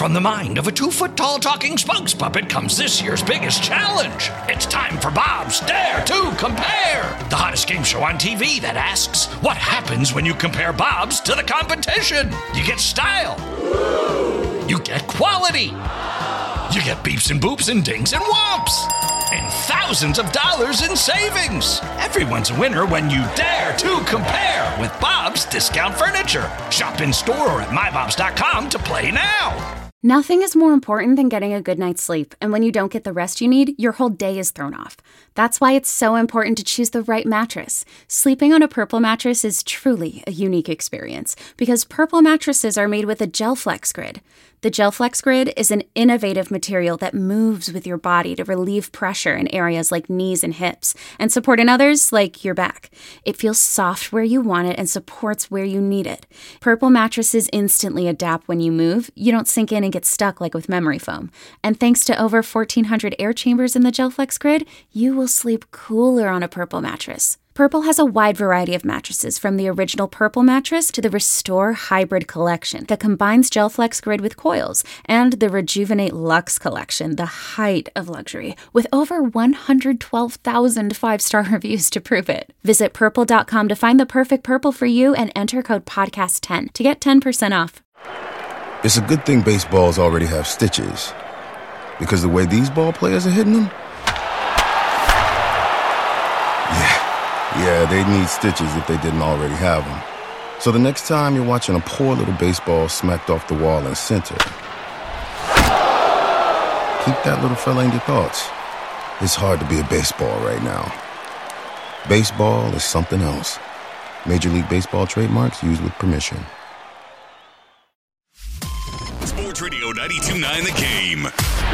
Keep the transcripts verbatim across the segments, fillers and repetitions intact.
from the mind of a two-foot-tall talking spokes puppet comes this year's biggest challenge. It's time for Bob's Dare to Compare, the hottest game show on T V that asks, what happens when you compare Bobs to the competition? You get style. You get quality. You get beeps and boops and dings and whomps. And thousands of dollars in savings. Everyone's a winner when you dare to compare with Bob's Discount Furniture. Shop in store or at my bobs dot com to play now. Nothing is more important than getting a good night's sleep, and when you don't get the rest you need, your whole day is thrown off. That's why it's so important to choose the right mattress. Sleeping on a Purple mattress is truly a unique experience, because Purple mattresses are made with a GelFlex Grid. The GelFlex Grid is an innovative material that moves with your body to relieve pressure in areas like knees and hips, and support in others like your back. It feels soft where you want it and supports where you need it. Purple mattresses instantly adapt when you move. You don't sink in and get stuck like with memory foam. And thanks to over fourteen hundred air chambers in the GelFlex Grid, you will sleep cooler on a Purple mattress. Purple has a wide variety of mattresses, from the original Purple mattress to the Restore Hybrid collection that combines GelFlex Grid with coils, and the Rejuvenate Luxe collection, the height of luxury, with over one hundred twelve thousand five-star reviews to prove it. Visit purple dot com to find the perfect Purple for you and enter code podcast ten to get ten percent off. It's a good thing baseballs already have stitches, because the way these ball players are hitting them, yeah. Yeah, they need stitches if they didn't already have them. So the next time you're watching a poor little baseball smacked off the wall in center, keep that little fella in your thoughts. It's hard to be a baseball right now. Baseball is something else. Major League Baseball trademarks used with permission. Sports Radio ninety-two point nine The Game.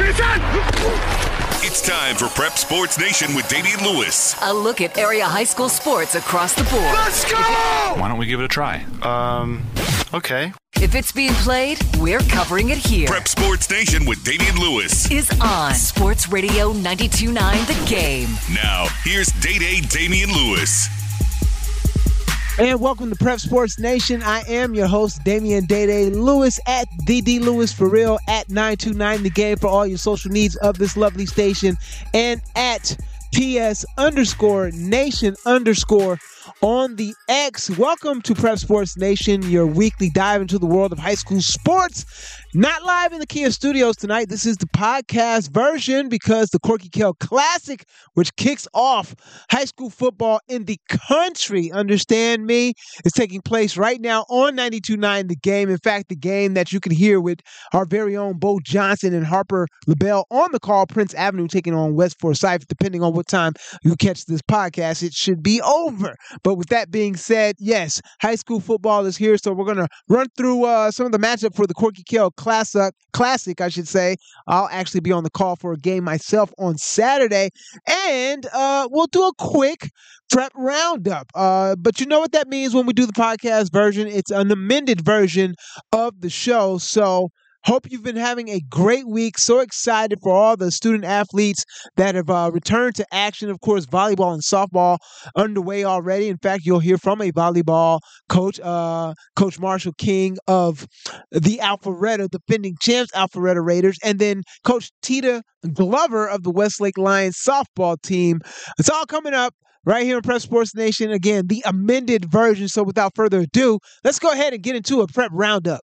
It's time for Prep Sports Nation with Damian Lewis. A look at area high school sports across the board. Let's go! Why don't we give it a try? Um, okay. If it's being played, we're covering it here. Prep Sports Nation with Damian Lewis is on Sports Radio ninety-two point nine The Game. Now, here's Day-Day Damian Lewis. And welcome to Prep Sports Nation. I am your host, Damian Day-Day Lewis, at D D Lewis for real, at nine two nine The Game for all your social needs of this lovely station, and at P S underscore nation underscore on the X. Welcome to Prep Sports Nation, your weekly dive into the world of high school sports. Not live in the Kia studios tonight. This is the podcast version, because the Corky Kell Classic, which kicks off high school football in the country, understand me, is taking place right now on ninety-two point nine The Game. In fact, the game that you can hear with our very own Bo Johnson and Harper LaBelle on the call, Prince Avenue taking on West Forsyth. Depending on what time you catch this podcast, it should be over. But with that being said, yes, high school football is here, so we're going to run through uh, some of the matchup for the Corky Kell Classic, Classic, I should say. I'll actually be on the call for a game myself on Saturday, and uh, we'll do a quick prep roundup. Uh, but you know what that means when we do the podcast version. It's an amended version of the show, so hope you've been having a great week. So excited for all the student athletes that have uh, returned to action. Of course, volleyball and softball underway already. In fact, you'll hear from a volleyball coach, uh, Coach Marshall King of the Alpharetta, defending champs Alpharetta Raiders, and then Coach Tita Glover of the Westlake Lions softball team. It's all coming up right here in Prep Sports Nation. Again, the amended version. So without further ado, let's go ahead and get into a prep roundup.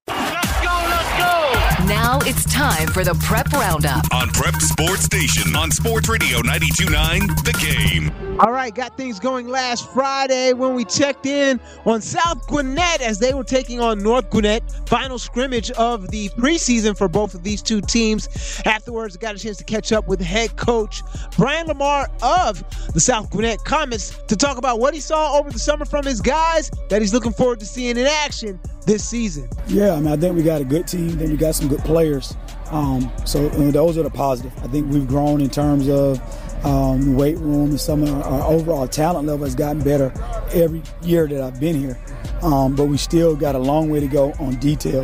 Now it's time for the Prep Roundup on Prep Sports Station on Sports Radio ninety-two point nine The Game. All right, got things going last Friday when we checked in on South Gwinnett as they were taking on North Gwinnett. Final scrimmage of the preseason for both of these two teams. Afterwards, I got a chance to catch up with head coach Brian Lamar of the South Gwinnett Comets to talk about what he saw over the summer from his guys that he's looking forward to seeing in action this season. Yeah, I mean, I think we got a good team. I think we got some good players. Um, so you know, those are the positive. I think we've grown in terms of um, weight room, and some of our, our overall talent level has gotten better every year that I've been here. Um, but we still got a long way to go on details.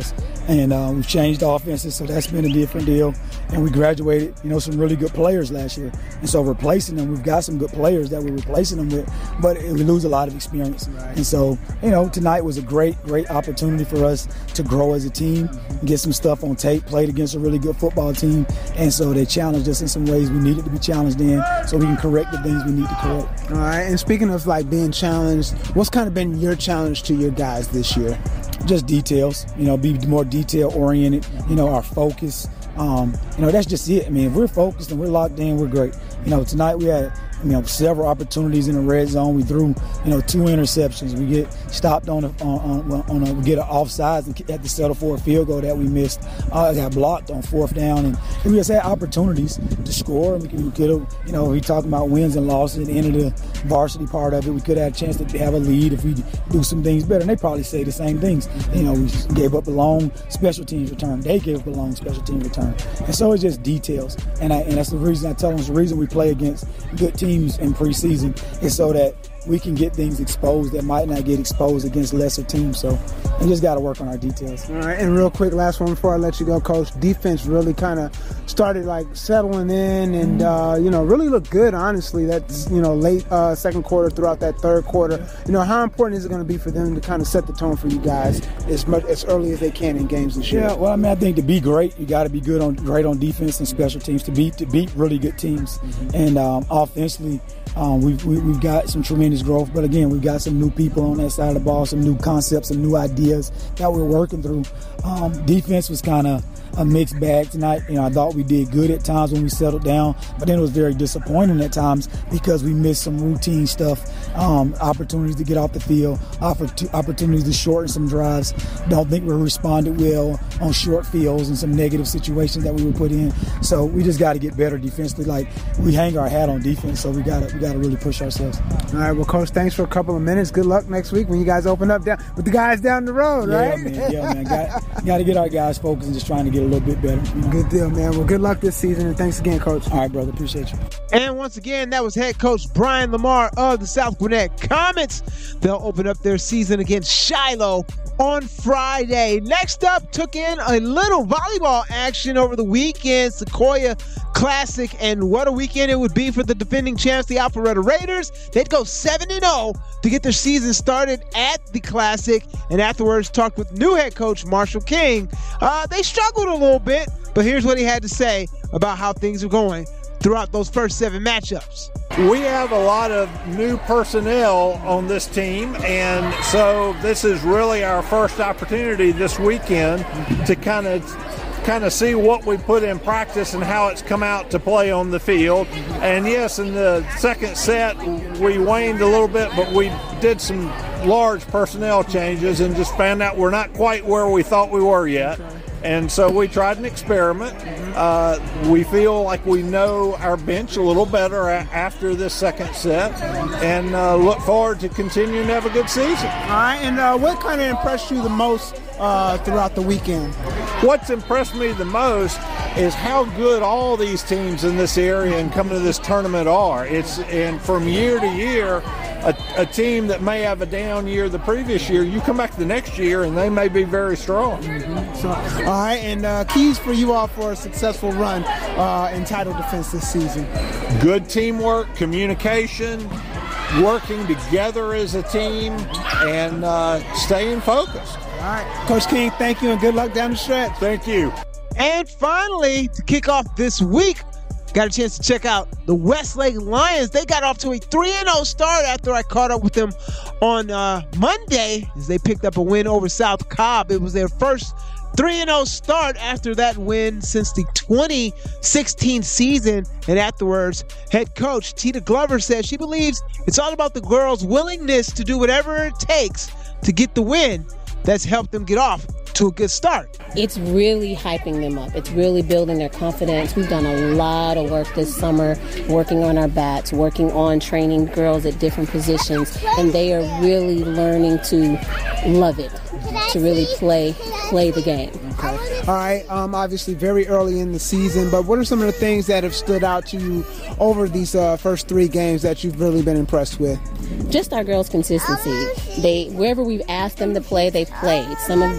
And uh, we've changed offenses, so that's been a different deal. And we graduated, you know, some really good players last year. And so replacing them, we've got some good players that we're replacing them with, but we lose a lot of experience. Right. And so, you know, tonight was a great, great opportunity for us to grow as a team, mm-hmm. get some stuff on tape, played against a really good football team. And so they challenged us in some ways we needed to be challenged in, so we can correct the things we need to correct. All right, and speaking of like being challenged, what's kind of been your challenge to your guys this year? Just details, you know, be more detail oriented, you know, our focus. Um, you know, that's just it. I mean, if we're focused and we're locked in, we're great. You know, tonight we had, you know, several opportunities in the red zone. We threw, you know, two interceptions. We get stopped on a, on, on, on a, we get an offsides and had to settle for a field goal that we missed. Uh, got blocked on fourth down, and we just had opportunities to score. And we could, we could have, you know, we talking about wins and losses at the end of the varsity part of it. We could have had a chance to have a lead if we do some things better. And they probably say the same things. You know, we gave up a long special teams return. They gave up a long special teams return. And so it's just details. And I, and that's the reason I tell them, it's the reason we play against good teams in preseason is so that we can get things exposed that might not get exposed against lesser teams. So we just got to work on our details. All right, and real quick, last one before I let you go, Coach. Defense really kind of started like settling in and, uh, you know, really looked good, honestly. That's, you know, late uh, second quarter throughout that third quarter. You know, how important is it going to be for them to kind of set the tone for you guys as much as early as they can in games this year? Yeah, well, I mean, I think to be great, you got to be good on great on defense and special teams to beat to beat really good teams. Mm-hmm. And um, offensively, Um, we've, we, we've got some tremendous growth, but again, we've got some new people on that side of the ball, some new concepts, some new ideas that we're working through. Um, defense was kind of a mixed bag tonight. You know, I thought we did good at times when we settled down, but then it was very disappointing at times because we missed some routine stuff, um, opportunities to get off the field, opportunities to shorten some drives. Don't think we responded well on short fields and some negative situations that we were put in. So we just got to get better defensively. Like, we hang our hat on defense, so we got to we got to really push ourselves. All right, well, Coach, thanks for a couple of minutes. Good luck next week when you guys open up down with the guys down the road, yeah, right? Man, yeah, man. Got, got to get our guys focused and just trying to get a little bit better. You know? Good deal, man. Well, good luck this season, and thanks again, Coach. All right, brother. Appreciate you. And once again, that was head coach Brian Lamar of the South Gwinnett Comets. They'll open up their season against Shiloh on Friday. Next up, took in a little volleyball action over the weekend, Sequoia Classic, and what a weekend it would be for the defending champs, the Alpharetta Raiders. They'd go seven and oh to get their season started at the Classic, and afterwards talked with new head coach Marshall King. Uh, they struggled a little bit, but here's what he had to say about how things are going throughout those first seven matchups. We have a lot of new personnel on this team, and so this is really our first opportunity this weekend to kind of kind of see what we put in practice and how it's come out to play on the field. And yes, in the second set we waned a little bit, but we did some large personnel changes and just found out we're not quite where we thought we were yet. And so we tried an experiment. Uh, we feel like we know our bench a little better a- after this second set, and uh, look forward to continuing to have a good season. All right, and uh, what kind of impressed you the most uh, throughout the weekend? What's impressed me the most is how good all these teams in this area and coming to this tournament are. It's and from year to year, a, a team that may have a down year the previous year, you come back the next year and they may be very strong. Mm-hmm. So, all right, and uh, keys for you all for a successful run uh, in title defense this season? Good teamwork, communication, working together as a team, and uh, staying focused. All right, Coach King, thank you and good luck down the stretch. Thank you. And finally, to kick off this week, got a chance to check out the Westlake Lions. They got off to a three and oh start after I caught up with them on uh, Monday as they picked up a win over South Cobb. It was their first three and oh start after that win since the twenty sixteen season. And afterwards, head coach Tita Glover said she believes it's all about the girls' willingness to do whatever it takes to get the win that's helped them get off to a good start. It's really hyping them up. It's really building their confidence. We've done a lot of work this summer, working on our bats, working on training girls at different positions, and they are really learning to love it, to really play play the game. Okay. All right, um, obviously very early in the season, but what are some of the things that have stood out to you over these uh, first three games that you've really been impressed with? Just our girls' consistency. They wherever we've asked them to play, they've played. Some of them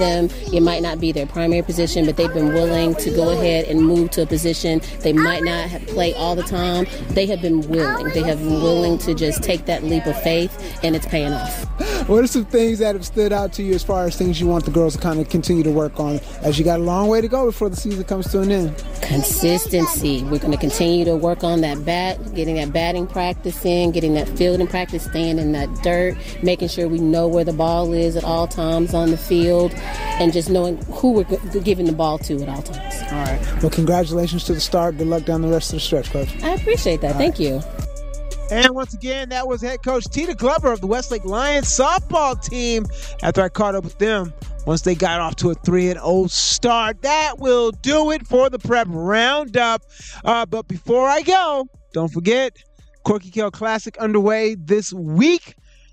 It might not be their primary position, but they've been willing to go ahead and move to a position they might not have play all the time. They have been willing. They have been willing to just take that leap of faith, and it's paying off. What are some things that have stood out to you as far as things you want the girls to kind of continue to work on, as you got a long way to go before the season comes to an end? Consistency. We're going to continue to work on that bat, getting that batting practice in, getting that fielding practice, staying in that dirt, making sure we know where the ball is at all times on the field, and just knowing who we're g- giving the ball to at all times. All right. Well, congratulations to the start. Good luck down the rest of the stretch, Coach. I appreciate that. All Thank right. you. And once again, that was head coach Tina Glover of the Westlake Lions softball team after I caught up with them once they got off to a three and oh start. That will do it for the prep roundup. Uh, but before I go, don't forget, Corky Kell Classic underway this week.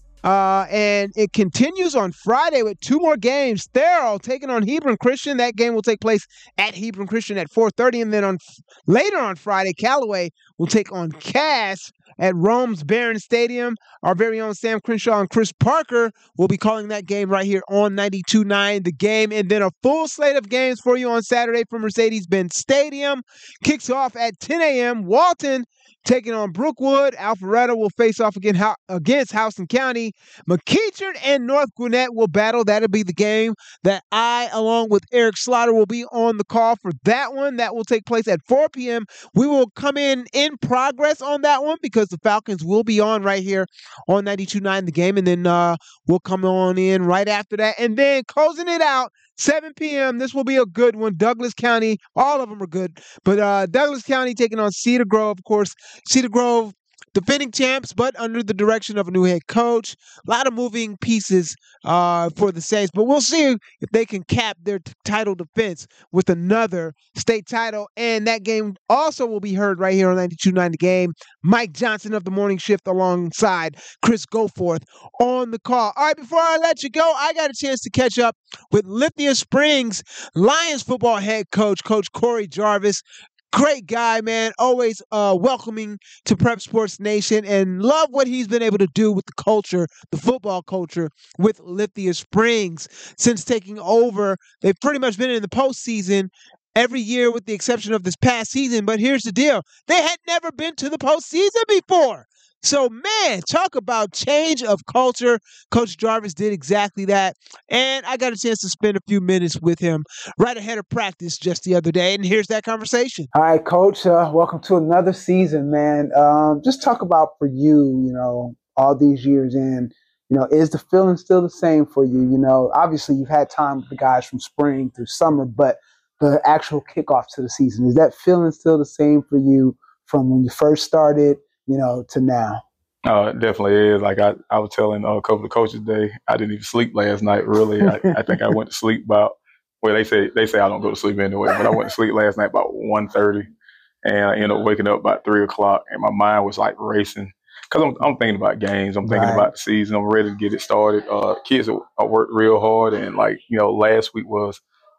Uh, and it continues on Friday with two more games. Thurl taking on Hebron Christian. That game will take place at Hebron Christian at four thirty. And then on later on Friday, Callaway will take on Cass at Rome's Barron Stadium. Our very own Sam Crenshaw and Chris Parker will be calling that game right here on ninety-two point nine The Game. And then a full slate of games for you on Saturday from Mercedes-Benz Stadium. Kicks off at ten a.m. Walton taking on Brookwood. Alpharetta will face off against Houston County. McEachern and North Gwinnett will battle. That'll be the game that I, along with Eric Slaughter, will be on the call for that one. That will take place at four p.m. We will come in in progress on that one because the Falcons will be on right here on ninety-two point nine The Game. And then uh, we'll come on in right after that. And then closing it out, seven p.m. This will be a good one. Douglas County, all of them are good. But uh, Douglas County taking on Cedar Grove, of course. Cedar Grove, defending champs, but under the direction of a new head coach. A lot of moving pieces uh, for the Saints, but we'll see if they can cap their t- title defense with another state title. And that game also will be heard right here on ninety-two point nine The Game. Mike Johnson of the Morning Shift alongside Chris Goforth on the call. All right, before I let you go, I got a chance to catch up with Lithia Springs Lions football head coach, Coach Corey Jarvis. Great guy, man. Always uh, welcoming to Prep Sports Nation, and love what he's been able to do with the culture, the football culture with Lithia Springs. Since taking over, they've pretty much been in the postseason every year with the exception of this past season. But here's the deal. They had never been to the postseason before. So, man, talk about change of culture. Coach Jarvis did exactly that. And I got a chance to spend a few minutes with him right ahead of practice just the other day. And here's that conversation. All right, Coach, uh, welcome to another season, man. Um, just talk about for you, you know, all these years in, you know, is the feeling still the same for you? You know, obviously you've had time with the guys from spring through summer, but the actual kickoff to the season, is that feeling still the same for you from when you first started, you know, to now? Uh, it definitely is. Like I, I was telling uh, a couple of coaches today, I didn't even sleep last night, really. I, I think I went to sleep about, well, they say they say I don't go to sleep anyway, but I went to sleep last night about one thirty, and I ended up waking up about three o'clock, and my mind was like racing. Because I'm, I'm thinking about games. I'm thinking right. about the season. I'm ready to get it started. Uh, kids have, have worked real hard, and, like, you know, last week was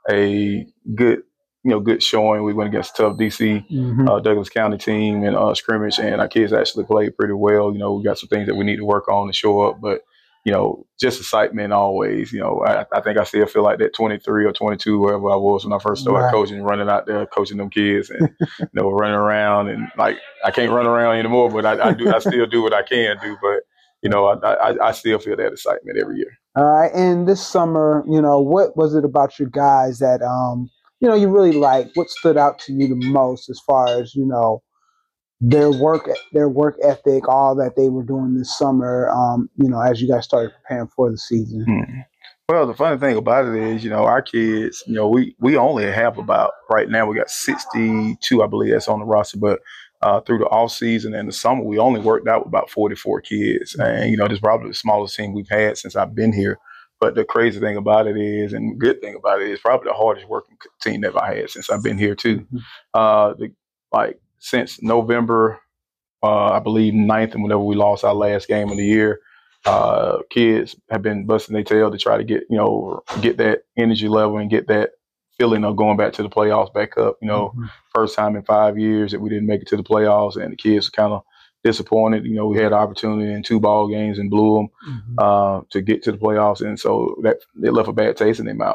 a good you know, good showing. We went against a tough D C, mm-hmm. uh, Douglas County team in uh, scrimmage, and our kids actually played pretty well. You know, we got some things that we need to work on to show up, but, you know, just excitement always. You know, I, I think I still feel like that twenty-three or twenty-two, wherever I was when I first started right. coaching, running out there, coaching them kids, and, you know, running around. And, like, I can't run around anymore, but I, I do. I still do what I can do. But, you know, I, I, I still feel that excitement every year. All right. And this summer, you know, what was it about your guys that, um, you know, you really like? What stood out to you the most as far as, you know, their work, their work ethic, all that they were doing this summer, um, you know, as you guys started preparing for the season? Hmm. Well, the funny thing about it is, you know, our kids, you know, we, we only have about, right now we got sixty-two, I believe that's on the roster, but uh, through the off season and the summer, we only worked out with about forty-four kids. And, you know, this is probably the smallest team we've had since I've been here. But the crazy thing about it is, and good thing about it is, probably the hardest working team that I've had since I've been here too. Mm-hmm. Uh, the, like since November, uh, I believe ninth, and whenever we lost our last game of the year, uh, kids have been busting their tail to try to get, you know, get that energy level and get that feeling of going back to the playoffs back up. You know, mm-hmm. first time in five years that we didn't make it to the playoffs, and the kids kind of disappointed. You know, we had an opportunity in two ball games and blew them mm-hmm. uh, to get to the playoffs, and so that it left a bad taste in their mouth.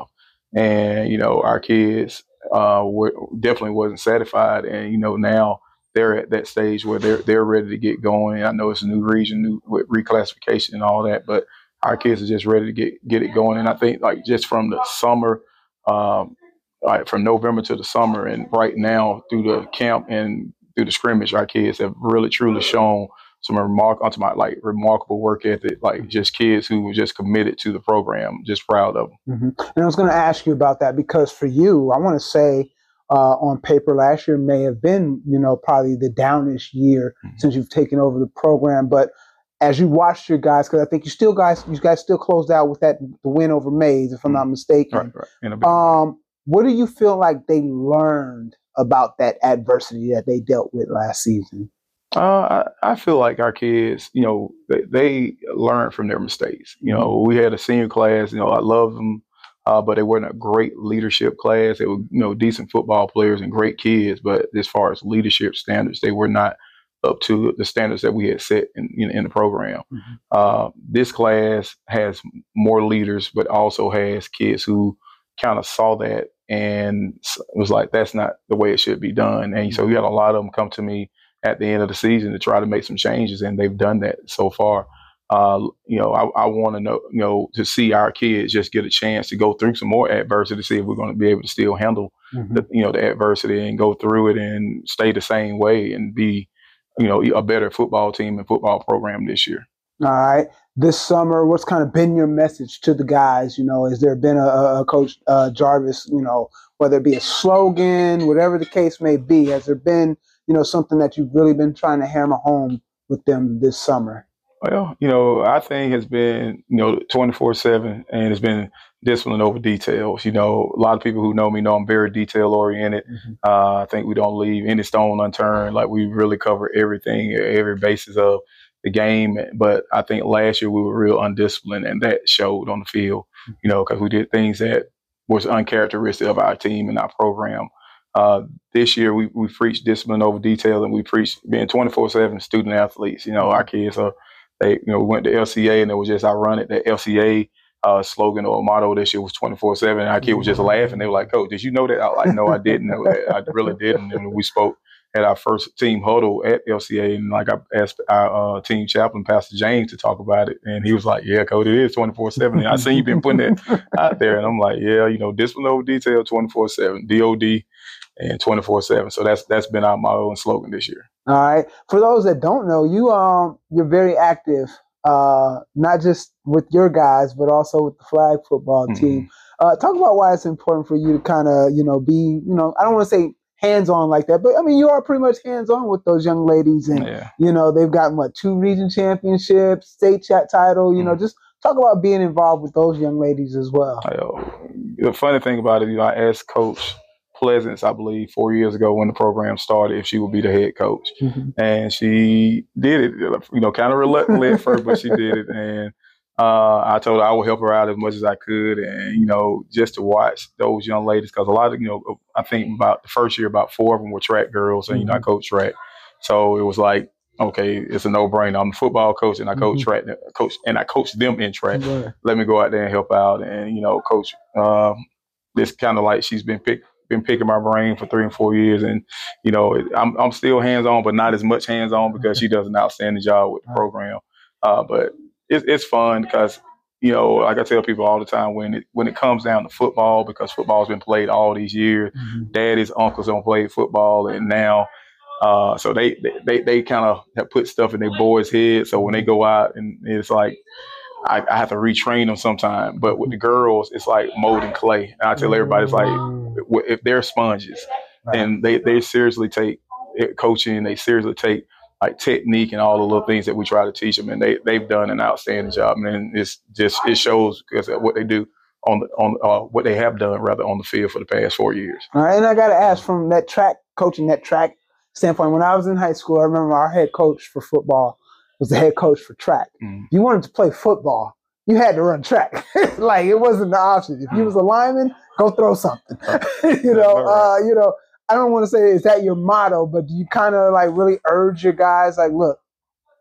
And, you know, our kids uh, were, definitely wasn't satisfied. And, you know, now they're at that stage where they're they're ready to get going. I know it's a new region, new with reclassification and all that, but our kids are just ready to get, get it going. And I think, like, just from the summer, um, like from November to the summer and right now through the camp and through the scrimmage, our kids have really, truly shown some remarkable, like remarkable work ethic, like just kids who were just committed to the program, just proud of them. Mm-hmm. And I was going to ask you about that because for you, I want to say uh, on paper last year may have been, you know, probably the downish year mm-hmm. since you've taken over the program. But as you watched your guys, because I think you still guys, you guys still closed out with that the win over Mays, if I'm not mistaken. Right, right. Um, what do you feel like they learned about that adversity that they dealt with last season? Uh, I, I feel like our kids, you know, they, they learn from their mistakes. You know, we had a senior class, you know, I love them, uh, but they weren't a great leadership class. They were, you know, decent football players and great kids, but as far as leadership standards, they were not up to the standards that we had set in, in, in the program. Mm-hmm. Uh, this class has more leaders, but also has kids who kind of saw that and was like, that's not the way it should be done. And so we had a lot of them come to me at the end of the season to try to make some changes, and they've done that so far. Uh, you know, I, I want to know, you know, to see our kids just get a chance to go through some more adversity to see if we're going to be able to still handle, mm-hmm. the, you know, the adversity and go through it and stay the same way and be, you know, a better football team and football program this year. All right. This summer, what's kind of been your message to the guys? You know, has there been a, a Coach uh, Jarvis, you know, whether it be a slogan, whatever the case may be, has there been, you know, something that you've really been trying to hammer home with them this summer? Well, you know, I think it's been, you know, twenty-four seven, and it's been discipline over details. You know, a lot of people who know me know I'm very detail oriented. Mm-hmm. Uh, I think we don't leave any stone unturned. Like, we really cover everything, every basis of the game. But I think last year we were real undisciplined, and that showed on the field, mm-hmm. you know, because we did things that was uncharacteristic of our team and our program. Uh, this year we, we preach discipline over detail, and we preach being twenty-four seven student athletes. You know, our kids are, they, you know, we went to L C A, and it was just ironic that L C A uh, slogan or motto this year was twenty-four seven. And our kid was just laughing. They were like, "Coach, did you know that?" I was like, "No, I didn't know that. I really didn't." And we spoke at our first team huddle at L C A, and like I asked our uh, team chaplain, Pastor James, to talk about it, and he was like, "Yeah, Coach, it is twenty-four seven. And I seen you been putting that out there," and I'm like, "Yeah, you know, discipline over detail, twenty-four seven, D O D, and twenty-four seven." So that's that's been our motto and slogan this year. All right. For those that don't know, you um you're very active, uh, not just with your guys, but also with the flag football mm-hmm. team. Uh, talk about why it's important for you to kind of, you know, be, you know, I don't want to say hands-on like that, but I mean, you are pretty much hands-on with those young ladies, and yeah. you know, they've gotten what, two region championships, state chat title, you mm. know, just talk about being involved with those young ladies as well. Uh, the funny thing about it, you know, I asked Coach Pleasance, I believe, four years ago when the program started, if she would be the head coach, mm-hmm. and she did it, you know, kind of reluctantly at first, but she did it, and Uh, I told her I would help her out as much as I could, and, you know, just to watch those young ladies, because a lot of, you know, I think about the first year, about four of them were track girls, and, you know, I coach track. So it was like, okay, it's a no-brainer. I'm the football coach, and I coach mm-hmm. track, coach, and I coach them in track. Mm-hmm. Let me go out there and help out. And, you know, coach, um, this kind of like she's been pick, been picking my brain for three and four years. And, you know, I'm, I'm still hands-on, but not as much hands-on because she does an outstanding job with the program. Uh, but It's, it's fun because, you know, like I tell people all the time, when it when it comes down to football, because football has been played all these years, mm-hmm. daddies, uncles don't play football, and now, uh, so they they they kind of have put stuff in their boys' heads. So when they go out, and it's like I, I have to retrain them sometimes. But with the girls, it's like molding clay. And I tell everybody, it's like if they're sponges, right. and they they seriously take coaching, they seriously take like technique and all the little things that we try to teach them, and they they've done an outstanding job. And it's just it shows because of what they do on the on uh, what they have done rather on the field for the past four years. All right, and I got to ask, from that track coaching, that track standpoint, when I was in high school, I remember our head coach for football was the head coach for track. Mm. If you wanted to play football, you had to run track. Like, it wasn't an option. If you was a lineman, go throw something. you know, uh, you know. I don't want to say is that your motto, but do you kind of like really urge your guys like, look,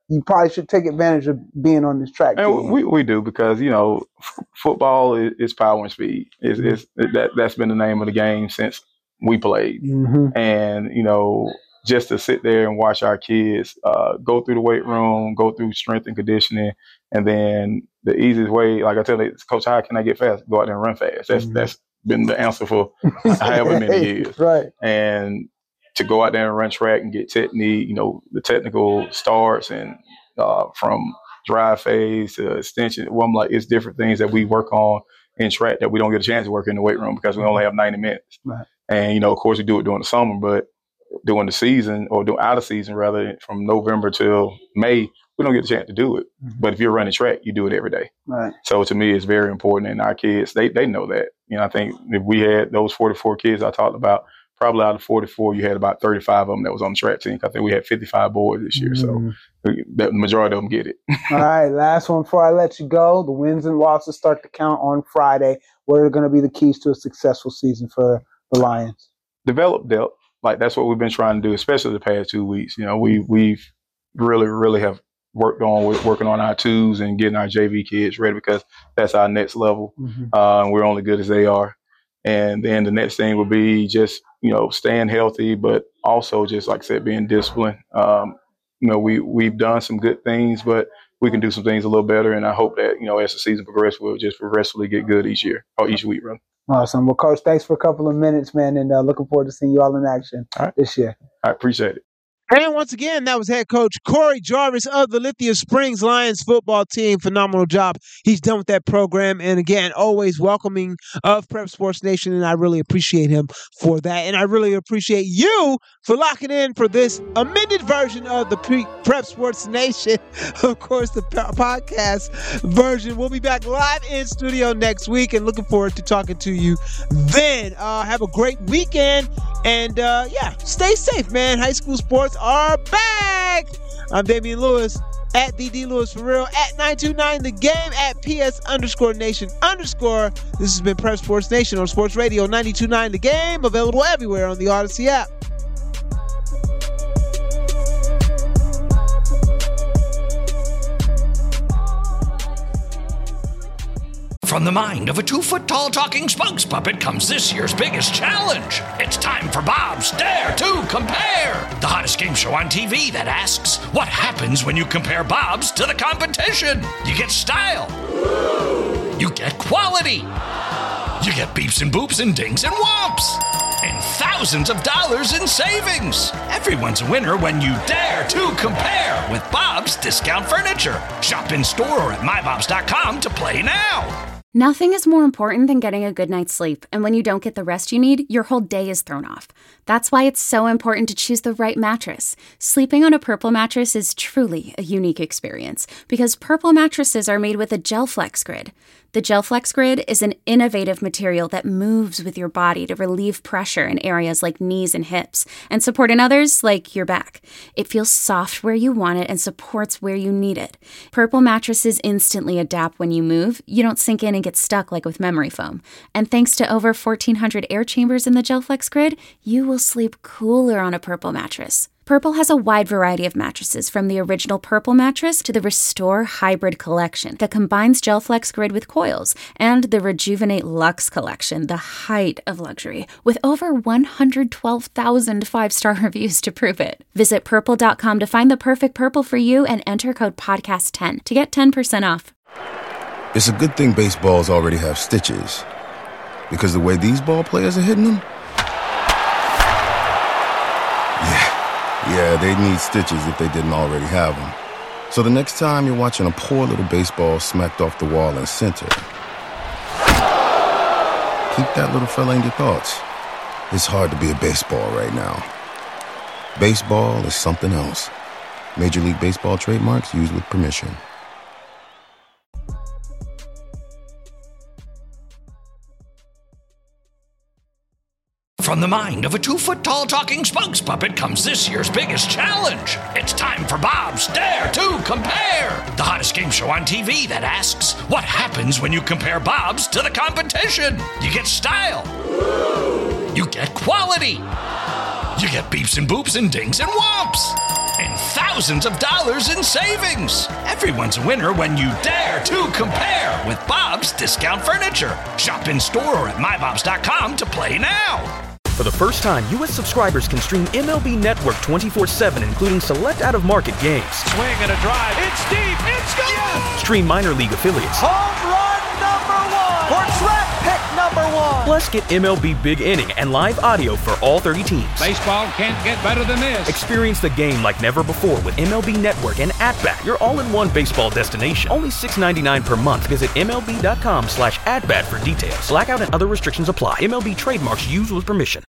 you probably should take advantage of being on this track. And we, we do because, you know, f- football is, is power and speed. It's, it's, that, that's been the name of the game since we played. Mm-hmm. And, you know, just to sit there and watch our kids uh, go through the weight room, go through strength and conditioning, and then the easiest way, like I tell you, Coach, how can I get fast? Go out there and run fast. That's mm-hmm. that's been the answer for however many years. Right. And to go out there and run track and get technique, you know, the technical starts and uh, from drive phase to extension. Well, I'm like, it's different things that we work on in track that we don't get a chance to work in the weight room because we only have ninety minutes. Right. And, you know, of course, we do it during the summer, but during the season or during out of season, rather, from November till May, we don't get a chance to do it. Mm-hmm. But if you're running track, you do it every day. Right. So to me, it's very important. And our kids, they they know that. You know, I think if we had those forty-four kids I talked about, probably out of forty-four, you had about thirty-five of them that was on the track team. I think we had fifty-five boys this year. Mm-hmm. So the majority of them get it. All right, last one before I let you go. The wins and losses start to count on Friday. What are going to be the keys to a successful season for the Lions? Develop depth. Like, that's what we've been trying to do, especially the past two weeks. You know, we, we've really, really have worked on with working on our twos and getting our J V kids ready because that's our next level. Mm-hmm. Uh, and we're only good as they are. And then the next thing would be just, you know, staying healthy, but also just, like I said, being disciplined. Um, you know, we, we've done some good things, but we can do some things a little better. And I hope that, you know, as the season progresses, we'll just progressively get good each year or each week, rather. Awesome. Well, Coach, thanks for a couple of minutes, man, and uh, looking forward to seeing you all in action all right. this year. I appreciate it. And once again, that was head coach Corey Jarvis of the Lithia Springs Lions football team. Phenomenal job he's done with that program. And again, always welcoming of Prep Sports Nation, and I really appreciate him for that. And I really appreciate you for locking in for this amended version of the Pre- Prep Sports Nation. Of course, the p- podcast version. We'll be back live in studio next week, and looking forward to talking to you then. Uh, have a great weekend, and uh, yeah, stay safe, man. High school sports are back. I'm Damian Lewis at D D Lewis for real at nine two nine the game at P S underscore nation underscore. This has been Prep Sports Nation on Sports Radio ninety-two point nine The Game, available everywhere on the Odyssey app. From the mind of a two-foot-tall talking spokes puppet comes this year's biggest challenge. It's time for Bob's Dare to Compare, the hottest game show on T V that asks, what happens when you compare Bobs to the competition? You get style. You get quality. You get beeps and boops and dings and whomps. And thousands of dollars in savings. Everyone's a winner when you dare to compare with Bob's Discount Furniture. Shop in store or at my bobs dot com to play now. Nothing is more important than getting a good night's sleep, and when you don't get the rest you need, your whole day is thrown off. That's why it's so important to choose the right mattress. Sleeping on a Purple mattress is truly a unique experience, because Purple mattresses are made with a GelFlex Grid. The GelFlex Grid is an innovative material that moves with your body to relieve pressure in areas like knees and hips, and support in others like your back. It feels soft where you want it and supports where you need it. Purple mattresses instantly adapt when you move. You don't sink in and get stuck like with memory foam. And thanks to over fourteen hundred air chambers in the GelFlex Grid, you will sleep cooler on a Purple mattress. Purple has a wide variety of mattresses, from the original Purple mattress to the Restore Hybrid collection that combines GelFlex Grid with coils, and the Rejuvenate Luxe collection, the height of luxury, with over one hundred twelve thousand five-star reviews to prove it. Visit purple dot com to find the perfect Purple for you and enter code podcast ten to get ten percent off. It's a good thing baseballs already have stitches, because the way these ball players are hitting them, yeah, they need stitches if they didn't already have them. So the next time you're watching a poor little baseball smacked off the wall in center, keep that little fella in your thoughts. It's hard to be a baseball right now. Baseball is something else. Major League Baseball trademarks used with permission. From the mind of a two-foot-tall talking spokes puppet comes this year's biggest challenge. It's time for Bob's Dare to Compare, the hottest game show on T V that asks, what happens when you compare Bobs to the competition? You get style. You get quality. You get beeps and boops and dings and whomps. and thousands of dollars in savings. Everyone's a winner when you dare to compare with Bob's Discount Furniture. Shop in store or at my bobs dot com to play now. For the first time, U S subscribers can stream M L B Network twenty-four seven, including select out-of-market games. Swing and a drive. It's deep. It's gone. Yes. Stream minor league affiliates. Home run number one. Or draft pick number one. Plus, get M L B Big Inning and live audio for all thirty teams. Baseball can't get better than this. Experience the game like never before with M L B Network and At-Bat, your all-in-one baseball destination. Only six dollars and ninety-nine cents per month. Visit M L B dot com slash at bat for details. Blackout and other restrictions apply. M L B trademarks used with permission.